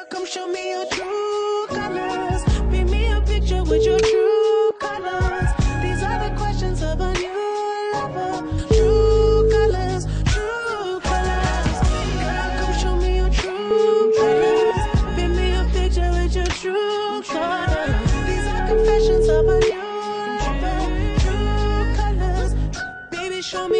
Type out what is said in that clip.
Come show me your true colors. Paint me a picture with your true colors. These are the questions of a new lover. True colors, true colors. Girl, come show me your true colors. Paint me a picture with your true colors. These are confessions of a new lover. True colors. Baby, show me